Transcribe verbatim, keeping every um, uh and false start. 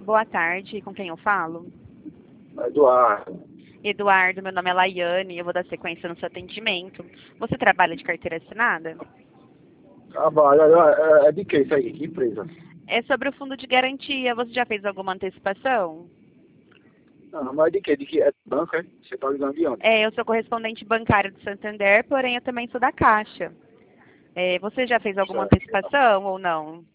Boa tarde, com quem eu falo? Eduardo. Eduardo, meu nome é Laiane, eu vou dar sequência no seu atendimento. Você trabalha de carteira assinada? Trabalho, é, é de que isso aí? Que empresa? É sobre o fundo de garantia. Você já fez alguma antecipação? Não, mas de que? De que? É banco, é? Você tá ligando de onde? É, eu sou correspondente bancário do Santander, porém eu também sou da Caixa. É, você já fez alguma Certo. antecipação ou não?